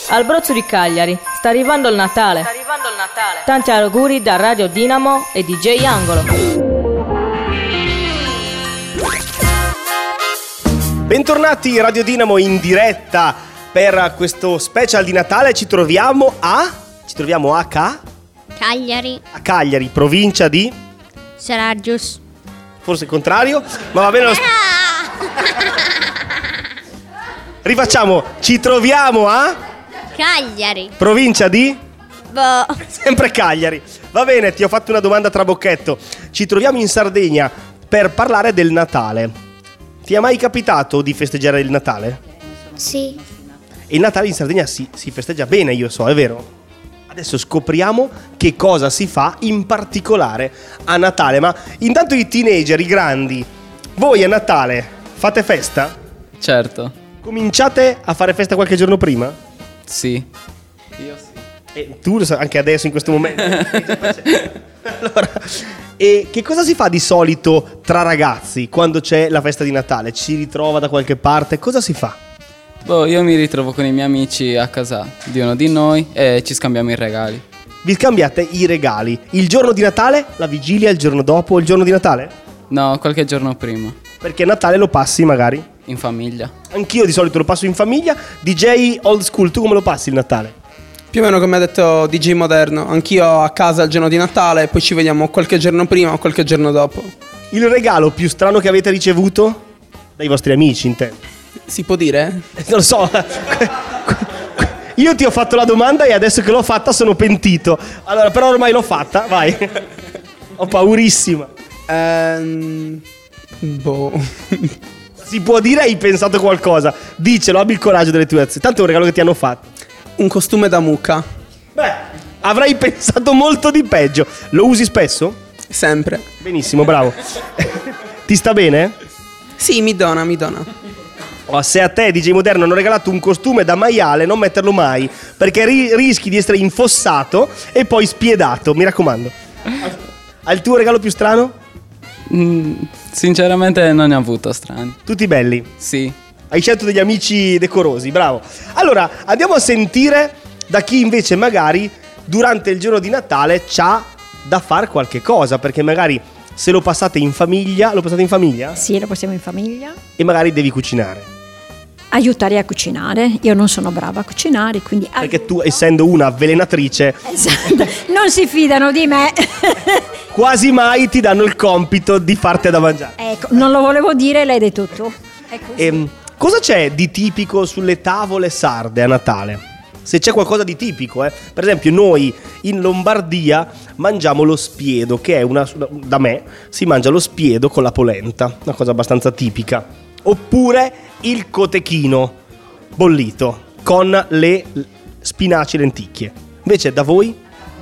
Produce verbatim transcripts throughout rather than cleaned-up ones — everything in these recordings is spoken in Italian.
Al Brozzo di Cagliari sta arrivando il Natale. Sta arrivando il Natale. Tanti auguri da Radio Dinamo e D J Angolo. Bentornati Radio Dinamo in diretta per questo special di Natale. Ci troviamo a Ci troviamo a Ca? Cagliari. A Cagliari, provincia di Saragius. Forse il contrario, ma va bene lo stesso. Rifacciamo. Ci troviamo a Cagliari. Provincia di? Boh. Sempre Cagliari. Va bene, ti ho fatto una domanda trabocchetto. Ci troviamo in Sardegna per parlare del Natale. Ti è mai capitato di festeggiare il Natale? Sì. E il Natale in Sardegna si, si festeggia bene, io so, è vero? Adesso scopriamo che cosa si fa in particolare a Natale. Ma intanto i teenager, i grandi, voi a Natale fate festa? Certo. Cominciate a fare festa qualche giorno prima? Sì. Io sì. E tu lo sai anche adesso in questo momento. Allora, e che cosa si fa di solito tra ragazzi quando c'è la festa di Natale? Ci si ritrova da qualche parte? Cosa si fa? Boh, io mi ritrovo con i miei amici a casa di uno di noi e ci scambiamo i regali. Vi scambiate i regali il giorno di Natale, la vigilia, il giorno dopo, il giorno di Natale? No, qualche giorno prima. Perché Natale lo passi magari? In famiglia. Anch'io di solito lo passo in famiglia. D J old school, tu come lo passi il Natale? Più o meno come ha detto D J Moderno. Anch'io a casa il giorno di Natale e poi ci vediamo qualche giorno prima o qualche giorno dopo. Il regalo più strano che avete ricevuto? Dai vostri amici, intendo. Si può dire? Non lo so. Io ti ho fatto la domanda e adesso che l'ho fatta sono pentito. Allora, però ormai l'ho fatta, vai. Ho paurissima. Ehm... Boh... Si può dire hai pensato qualcosa. Dicelo, abbi il coraggio delle tue azioni. Tanto è un regalo che ti hanno fatto. Un costume da mucca. Beh, avrai pensato molto di peggio. Lo usi spesso? Sempre. Benissimo, bravo. Ti sta bene? Sì, mi dona, mi dona. Oh, se a te D J Moderno hanno regalato un costume da maiale, non metterlo mai, perché ri- rischi di essere infossato e poi spiedato, mi raccomando. Ha il tuo regalo più strano? Mm, sinceramente non ne ho avuto strani. Tutti belli? Sì. Hai scelto degli amici decorosi, bravo. Allora, andiamo a sentire da chi invece magari durante il giorno di Natale c'ha da fare qualche cosa, perché magari se lo passate in famiglia, lo passate in famiglia? Sì, lo passiamo in famiglia. E magari devi cucinare. Aiutare a cucinare. Io non sono brava a cucinare, quindi perché aiuto. Tu, essendo una avvelenatrice, esatto, non si fidano di me. Quasi mai ti danno il compito di farti da mangiare. Ecco, non lo volevo dire, l'hai detto tu. È così. E, cosa c'è di tipico sulle tavole sarde a Natale? Se c'è qualcosa di tipico, eh. Per esempio noi in Lombardia mangiamo lo spiedo, che è una, da me si mangia lo spiedo con la polenta, una cosa abbastanza tipica. Oppure il cotechino bollito con le spinaci e lenticchie. Invece da voi?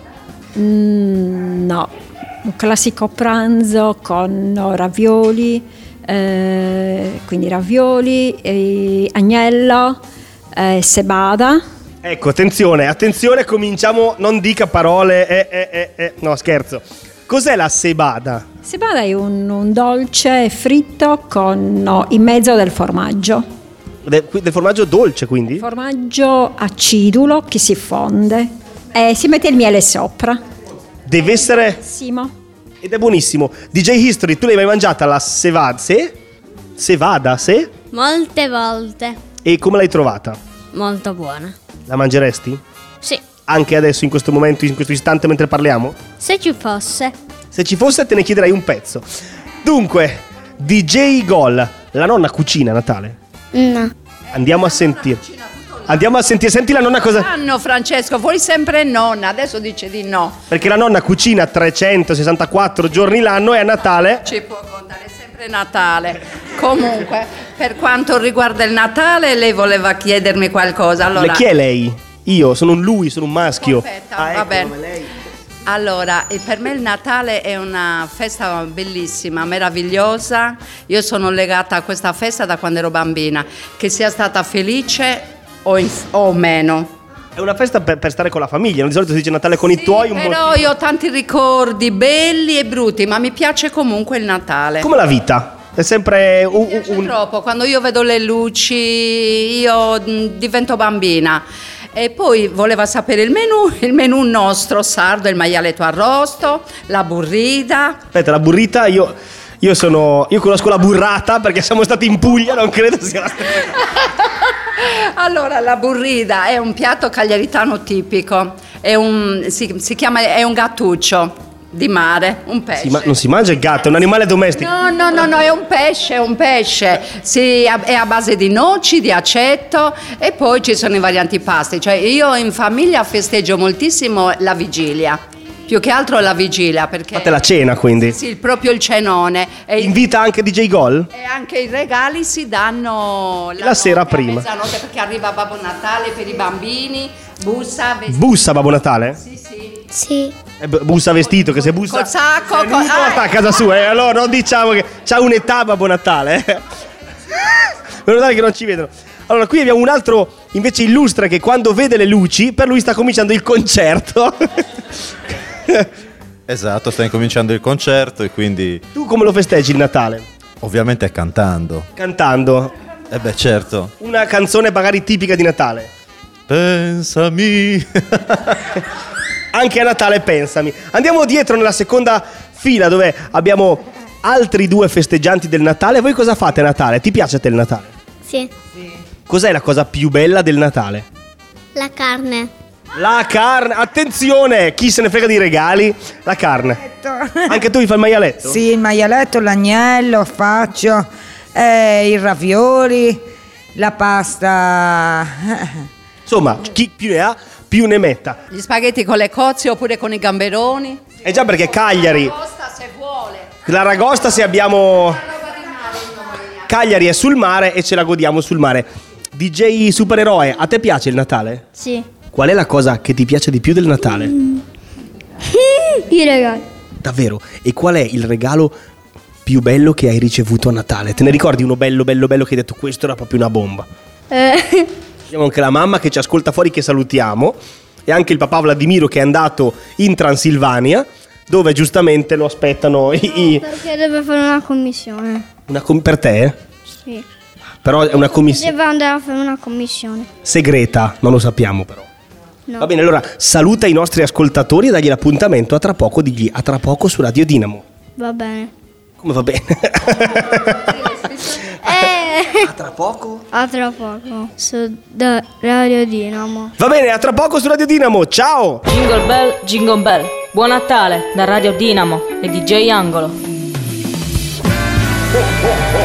Mm, no, un classico pranzo con ravioli, eh, quindi ravioli, eh, agnello, eh, sebada. Ecco, attenzione, attenzione, cominciamo, non dica parole, eh, eh, eh, eh. No, scherzo. Cos'è la sebada? Sebada è un, un dolce fritto con no, in mezzo del formaggio. De, del formaggio dolce, quindi? Formaggio acidulo che si fonde e si mette il miele sopra. Deve essere... Buonissimo. Ed è buonissimo. D J History, tu l'hai mai mangiata la sevada? Se? Sevada, se? Molte volte. E come l'hai trovata? Molto buona. La mangeresti? Sì. Anche adesso, in questo momento, in questo istante mentre parliamo? Se ci fosse. Se ci fosse te ne chiederei un pezzo. Dunque, D J Gol, la nonna cucina a Natale? No. Andiamo a sentire. Andiamo a sentire, senti la nonna cosa... Anno Francesco, vuoi sempre nonna, adesso dice di no. Perché la nonna cucina trecentosessantaquattro giorni l'anno e a Natale... Ci può contare, è sempre Natale. Comunque, per quanto riguarda il Natale, lei voleva chiedermi qualcosa. Allora... Le chi è lei? Io, sono un lui, sono un maschio. Aspetta, ah, va ecco, bene. lei. Allora, e per me il Natale è una festa bellissima, meravigliosa. Io sono legata a questa festa da quando ero bambina. Che sia stata felice o, in, o meno. È una festa per, per stare con la famiglia. Di solito si dice Natale con sì, i tuoi. Un però motivo. io ho tanti ricordi belli e brutti, ma mi piace comunque il Natale. Come la vita? È sempre un, Mi piace un- troppo, quando io vedo le luci io mh, divento bambina. E poi voleva sapere il menù, il menù nostro sardo, il maialetto arrosto, la burrita. Aspetta, la burrita io, io sono. Io conosco la burrata perché siamo stati in Puglia, non credo sia la stessa. Allora, la burrita è un piatto cagliaritano tipico, è un, si, si chiama, è un gattuccio di mare, un pesce. Si ma- non si mangia il gatto, è un animale domestico. No, no, no, no, è un pesce, è un pesce. Si- è a base di noci, di aceto e poi ci sono i vari antipasti. Cioè io in famiglia festeggio moltissimo la vigilia, più che altro la vigilia perché... Fate la cena quindi. Sì, proprio il cenone. E, Invita anche D J Gol? e anche i regali si danno La sera notte, a prima. mezzanotte, perché arriva Babbo Natale per i bambini, bussa, vestito. Bussa Babbo Natale? Sì, sì. Sì. Eh, b- bussa vestito, che se bussa Col sacco, se è col- nudo, ah, sta a casa sua, eh, allora non diciamo che c'ha un'età Babbo Natale. eh. Meno male che non ci vedono. Allora, qui abbiamo un altro invece illustre che quando vede le luci, per lui sta cominciando il concerto. Esatto, sta incominciando il concerto e quindi Tu come lo festeggi il Natale? ovviamente cantando. Cantando E beh, certo. una canzone magari tipica di Natale. Pensami. Anche a Natale pensami. Andiamo dietro nella seconda fila dove abbiamo altri due festeggianti del Natale. Voi cosa fate a Natale? Ti piace a te il Natale? Sì. Cos'è la cosa più bella del Natale? La carne. La carne. Attenzione, chi se ne frega di regali? La carne. Anche tu mi fai il maialetto? Sì, il maialetto, l'agnello, faccio eh, i ravioli, la pasta. Insomma, chi più ne ha, più ne metta. Gli spaghetti con le cozze oppure con i gamberoni. È già perché Cagliari, Costa se vuole. l'aragosta se abbiamo... Cagliari è sul mare e ce la godiamo sul mare. D J supereroe, a te piace il Natale? Sì. Qual è la cosa che ti piace di più del Natale? I regali. Davvero? E qual è il regalo più bello che hai ricevuto a Natale? Te ne ricordi uno bello, bello, bello che hai detto questo era proprio una bomba? Eh. Abbiamo anche la mamma che ci ascolta fuori, che salutiamo, e anche il papà Vladimiro che è andato in Transilvania, dove giustamente lo aspettano i... i- Perché deve fare una commissione. una com- per te? Sì. Però è una commissione Deve andare a fare una commissione. segreta, non lo sappiamo però. No. Va bene, allora saluta i nostri ascoltatori e dagli l'appuntamento a tra poco, digli a tra poco su Radio Dinamo. Va bene. Come va bene? Eh. A tra poco? A tra poco. Su da Radio Dinamo. Va bene, a tra poco su Radio Dinamo, ciao! Jingle bell, jingle bell. Buon Natale da Radio Dinamo e D J Angolo.